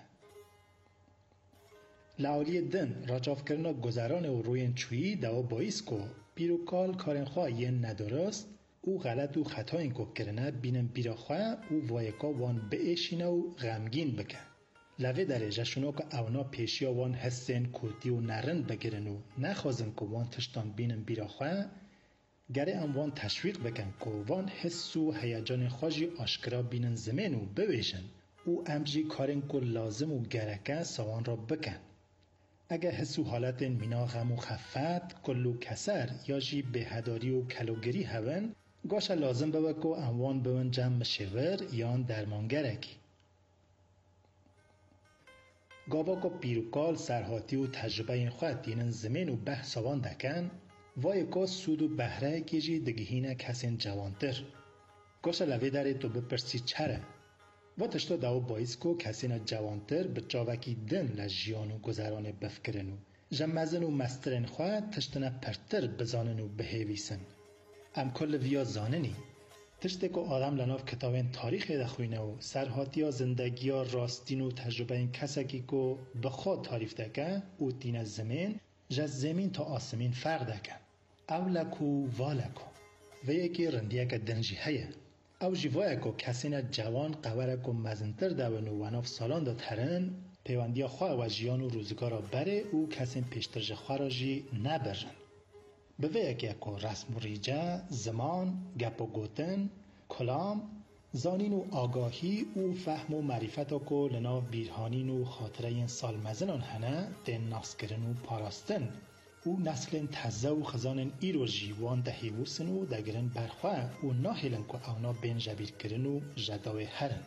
لعالی دن راجاف کرنا گذران و روین چویی دوا باییس کو بیروکال کارن خواه یه ندارست او غلط و خطا این کو کرنه بینن بیرا خواه او وایکا وان بایشینه و غمگین بکن. لوه درجه شنو که اونا پیشیا وان حسین کوتی و نرند بگیرن و نخوازن که وان تشتان بینن بیرا خواه گره اموان تشویق بکن که وان حس و هیجان خوشی آشکرا بینن زمین و بویشن او امجی کارن که لازم و گرکه سوان را بکن. اگه حس و حالت مینا غم و خفت کلو کسر یا جی بهداری و کلوگری هون گاشه لازم بوه که اموان بون جمع شور یا درمانگرکی. گاوا که پیروکال سرحاتی و تجربه این خواهد دینن زمین و بحثوان دکن وای که سود و بهره کجی دگهینه کسین جوانتر. گاشه لوی داره تو بپرسی چره؟ و تشتا داو باییز که کسین جوانتر به جاوکی دن لجیان و گذران بفکرن و جمزن و مسترن خواه تشتنه پرتر بزانن و بهیویسن. ام کل ویا زاننی. تشتی که آدم لناف کتابین تاریخی ده خوینه و سرحاتی ها زندگی ها راستین و تجربه این کسکی که بخواد تعریف دکن او دین از زمین جز زمین تا آسمین فرق دکن او لکو و لکو و یکی رندیه که دنجی هیه او جیوه که کسین جوان قوره که مزنتر دونو و ناف سالان داد هرن پیوندی خواه و جیان و روزگارا بره او کسین پیشترج خواه را جی نبرن به ویکی که رسم و ریجه، زمان، گپ و گوتن، کلام، زانین و آگاهی و فهم و معرفت که لنا بیرهانین و خاطره این سال مزنان هنه دین ناسکرن و پاراستن او نسل تزه و خزان ایرو جیوان ده هیوسن و دگرن برخواه و ناهلن که اونا بین جبیر کرن و جداوی هرن.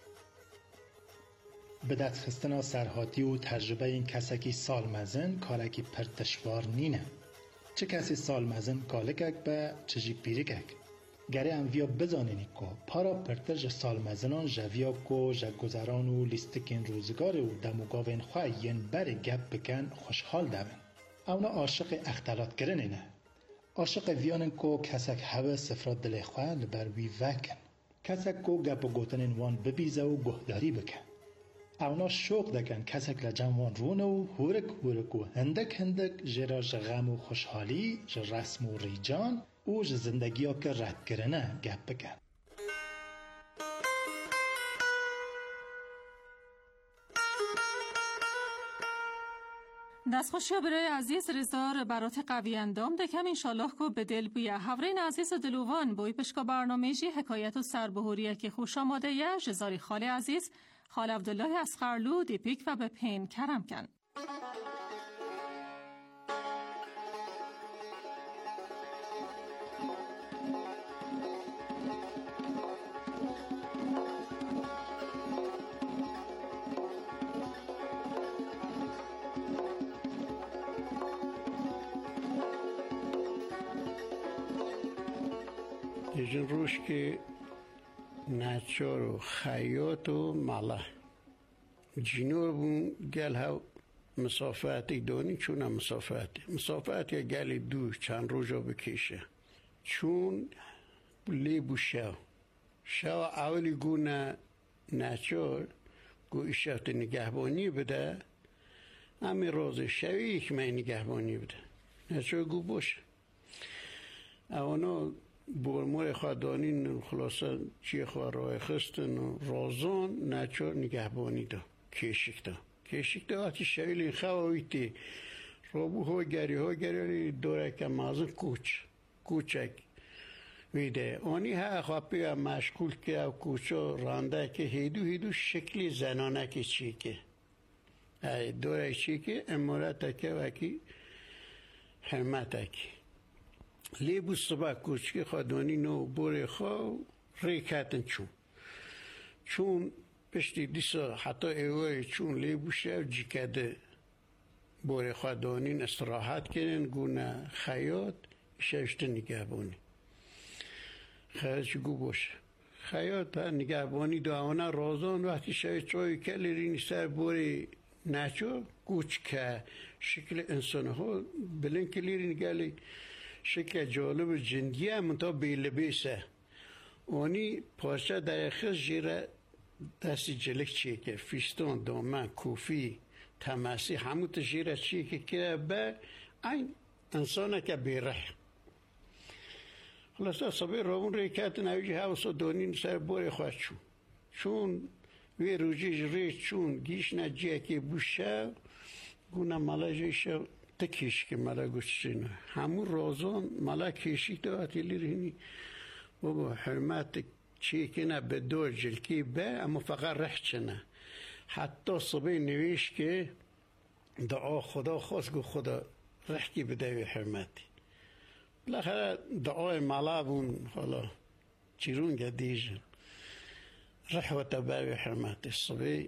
به دست خستنا سرحاتی و تجربه این کسکی سال مزن کارکی پر دشوار نینه. چه کسی سال مزن کالکک به چجی پیرکک گره هم ویا بزانینی که پارا پرتر سال مزنان جویا که جگذران و لیستکین روزگار و دموگاوین خواه ین بر گپ بکن خوشحال دون اونا عاشق اختلاط کرنه نه عاشق ویانن که کسک هوا سفرات دل خواه لبر وی وکن کسک که گپ و گوتن وان ببیزه و گهداری بکن اونا شوق دکن کسک لجنوان رونه و هورک و هندک جرا غم و خوشحالی رسم و ریجان او زندگی ها که رد کرنه گپ بکن دستخوشی برای عزیز رزار برات قوی اندام دکم انشالله که به دل بویه هورین عزیز و دلوان بوی پشکا برنامه جی حکایت و سربهوریه که خوش آماده یه جزاری خال عزیز خال عبدالله از خرلو دیپیک و به پین کرم کن. دیجن روش که نچار و خیاط و مالا جینور بون گل ها مسافتی دانی چون هم مسافتی گلی دو چند روزا بکشه چون لیبو شو اولی گونه نچار گو ایشت نگهبانی بده همین روز شوی یک من نگهبانی بده نچار گو باشه اونا برمور خادانین خلاصه چی خواه رای خستن و رازان نچار نگهبانی دا کشک دا آتی شویل این خواهیتی رابو ها گری دوره که مازن کوچک ویده آنی ها خواهی هم مشغول که او کوچا رانده که هیدو شکلی زنانه که چی که دوره چی که امارت که وکی حرمت که لیبو صبح کوچکی خادانی نو بوری خواه ریکتن چون پشتی دیسا حتی ایوه چون لیبو شو جیکده بوری خادانین استراحت کنن گونه خیاط شوشت نگهبانی خیاط گو باشه خیاط نگهبانی دوانا رازان وقتی شوی چای کلی رینی سر بوری نچو کوچ که شکل انسان ها بلن کلی رینی گلی شکل جالب جندی هم تا بیلبیسه اونی پارچه در خز جیره دستی جلک چیه که فیستان دامن کوفی تماسی همون تجیره چیه که به این انسانه که بیره خلاصه صبح روون ریکت نویجی حوصا دونین سر بوری خواهد چون وی روجیش ریش چون گیش نجیه که بوشه گونه ملاجیشه تکیش که ملا گوشتینه همون رازان ملا کشی دواتی لیرینی بابا حرمت چی که نه به دور جلکی به اما فقط رحت چنه حتی صبح نویش که دعا خدا خواست گو خدا رحکی بده حرمتی بالاخره دعای ملا بون حالا چیرون گدیجن رحوت بر حرمتی صبح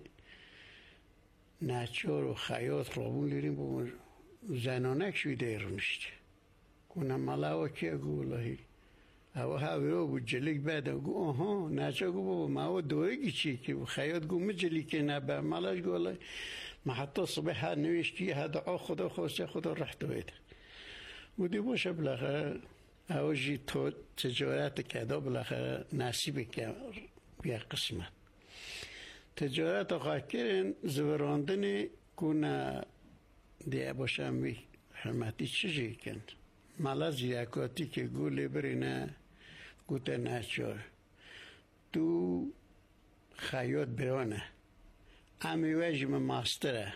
نچار و خیاط رابون لیرین بابا زنانک شویده رونشتی کنم ملاوه که گو اللهی او هاورو بود جلیک بعد گو آها نچا گو بابا ما دوره گی چی که خیاط گو مجلیک نبر ملاش گو اللهی ما حتی صبح نوشتی هدعا خدا خواسته خدا رحت بایده بودی باشه بالاخره اوجی تو تجارت کدا بالاخره نصیب که بیا قسمت تجارت آقا کرن زوراندن کنه دیگه باشم بی حرمتی چیزی کند مالا زیاکاتی که گولی برینه گوته نچار تو خیاط برانه امی وجم ماستره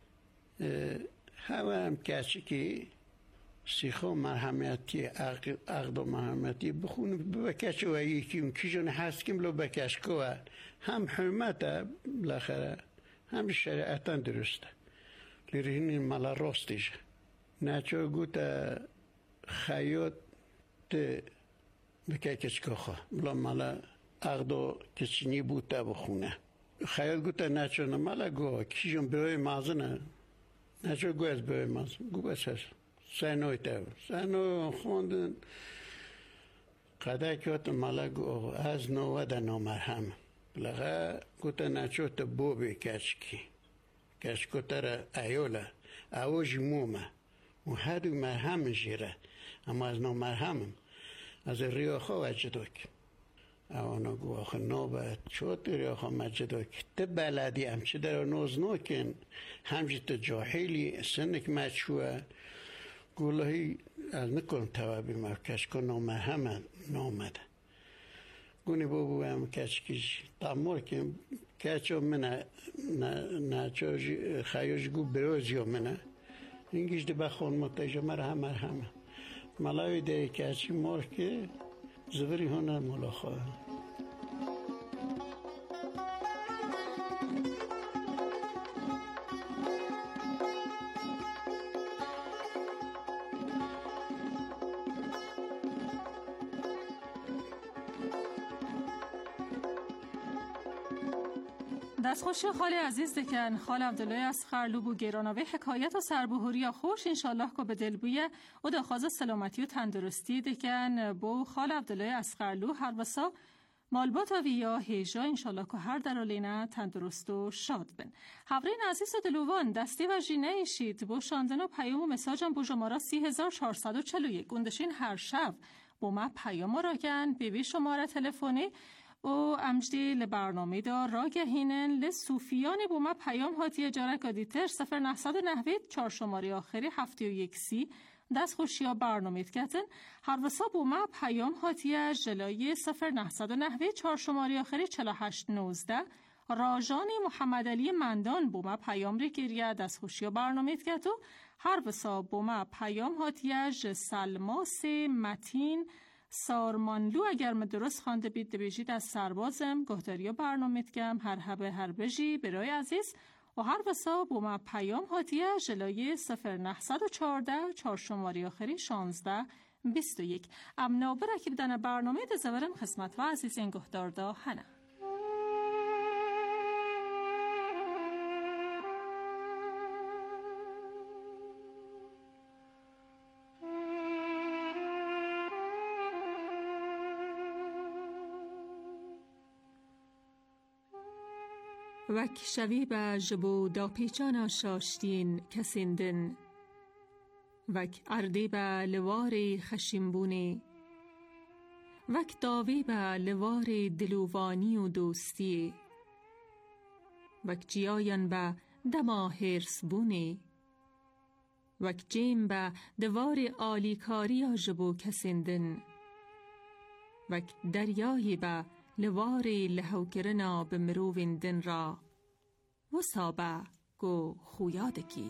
همه هم کسی که سیخو مرحمتی عقد و مرحمتی بخونه بکش و یکی اون کیجون هست کم لو بکش که هم حرمته بالاخره هم شریعتا درسته لیرهین مالا راستیشه نچار گوته خیاط بکش که خواه مالا عقد و کچینی بوده بخونه خیاط گوته نچار مالا گوه کیجون برای مازنه نچار گوه از برای مازن گوه بس هست سنوی تاو سنوی خوندن قدر کهات مالا گوه از نوه ده نامرهم لغا گوته نچار تا بوبی کچکی کچکو را ایوله اوج مومه و هر دو مرهم جیره اما از نامرهمم از ریاخا وجدوک اوانا گوه آخه نوبت چوت ریاخا مجدوک ته بلدی همچه در نوز نوکن همچه ته جاحیلی سنک مچوه گولهی از نکن توابی مرکش کن نامرهم نامده گونی بابو هم کچکیش تامور که کچو منه نچو خیاش گو بروزیو منه اینگیش دی بخون متجا مرهم ملاوی دی کچی مور که زبری هنر ملاخواه دستخوشی خالی عزیز دکن خال عبدالله از خرلوب و گراناوی حکایت و سربهوری خوش انشالله که به دلبویه و دخواز سلامتی و تندرستی دکن بو خال عبدالله از خرلو هر بسا مالبات و ویا هیجا انشالله که هر در آلینه تندرست و شاد بن حورین عزیز و دلوان دستی و جینه ایشید بو شاندن و پیام و مساجم بو جمارا 3441 گندشین هر شب بو ما پیام را کن بیوی شماره تلفنی و امجدی لبرنامه دار را گهینن لسوفیان بو ما پیام هاتی اجاره کادیتر 0990 4 شماره آخری 713 دست خوشی ها برنامه کتن هر وسا بو ما پیام هاتی جلای 0990 4 شماره آخری 4819 راجانی محمد علی مندان بو ما پیام ری گریه دست خوشی ها برنامه کتو هر وسا بو ما پیام هاتی سلماس متین سارمانلو اگر من درست خوانده بید دبیجید از سربازم گهداری برنامه کم هر هبه هر بجی برای عزیز و هر وسا با ما پیام هاتیه جلای 0914 4 شماری آخری 1621 امنا برکی بدن برنامه دزورم خدمت و عزیز این گهدار دا هنه وک شوی به جبو دا پیچانا شاشتین کسیندن وک اردی به لوار خشیمبونی وک داوی به لوار دلووانی و دوستی وک جیاین به دما هرس بونی وک جیم به دوار آلیکاری جبو کسیندن وک دریایی به لواری لحوکرنا به مروین دن را و سابه گو خویادکی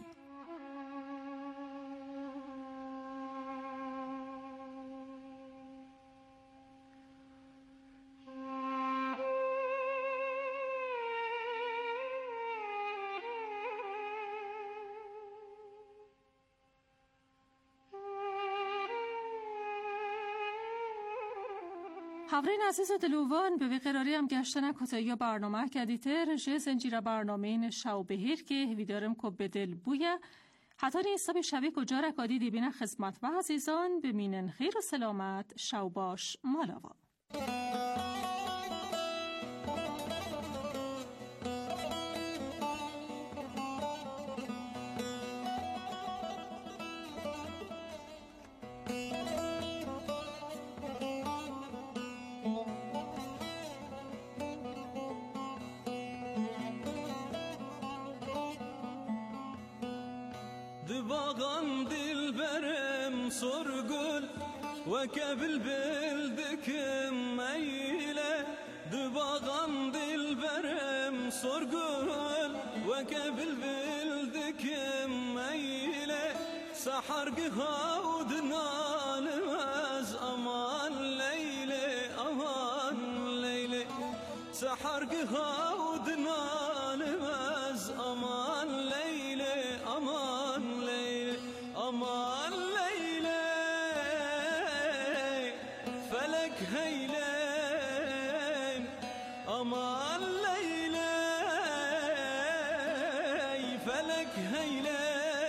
حورین عزیز و دلوان به قراری هم گشتن کتایی برنامه کدیتر جه زنجیر برنامه این شو بهیر که ویدارم که به دل بویه حتی نیستا شبی کجا رکادی دیبین خدمت و عزیزان بمینن خیر و سلامت شو باش مالاوا دباغان دل برم سرگل و کبل بلدکم میله دباغان دل برم سرگل و کبل بلدکم میله سحرگها و دنالم از امان لیله امان لیله سحرگها و دنالم از امان لیله امان لیله امان لیله فلک هیله امان لیله فلک هیله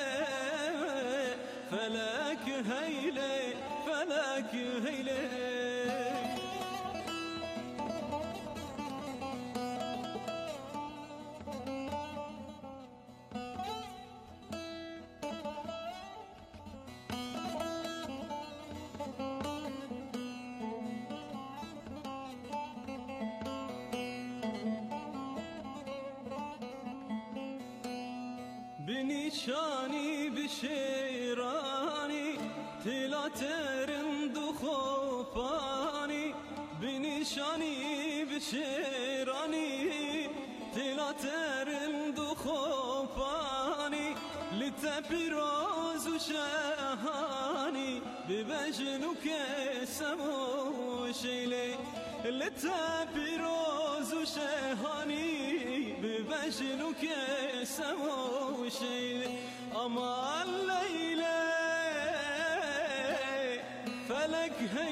فلك هيلي فلك هيلي بنشاني بشيراني تلا ترند خوفاني بنشاني بشيراني تلا ترند خوفاني لتبراز شهاني ببجنك سمو شيلي لتبراز شهاني ببجنك سمو شيلي أما الليلة فلك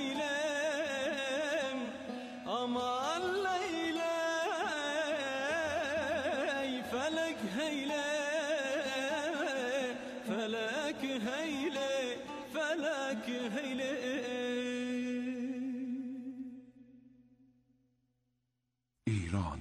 هيلم أما الليلة فلك هيلم فلك هيلم فلك هيلم ایران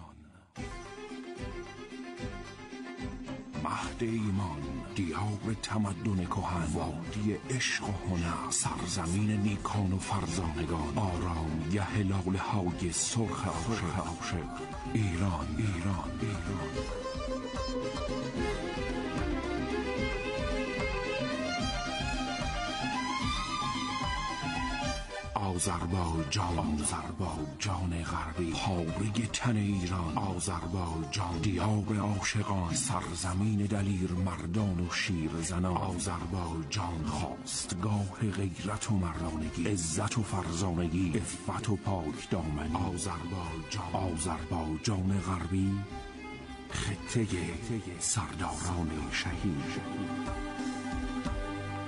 مهد ایمان دیار تمدن کهن وادی عشق و هنر سرزمین نیکان و فرزانگان آرام گه لاله های سرخ عاشق ایران ایران ایران آذربایجان غربی پاره تن ایران آذربایجان دیار عاشقان سرزمین دلیر مردان و شیر زنان آذربایجان خواستگاه غیرت و مردانگی عزت و فرزانگی عفت و پاک دامنی آذربایجان غربی خطه سرداران شهید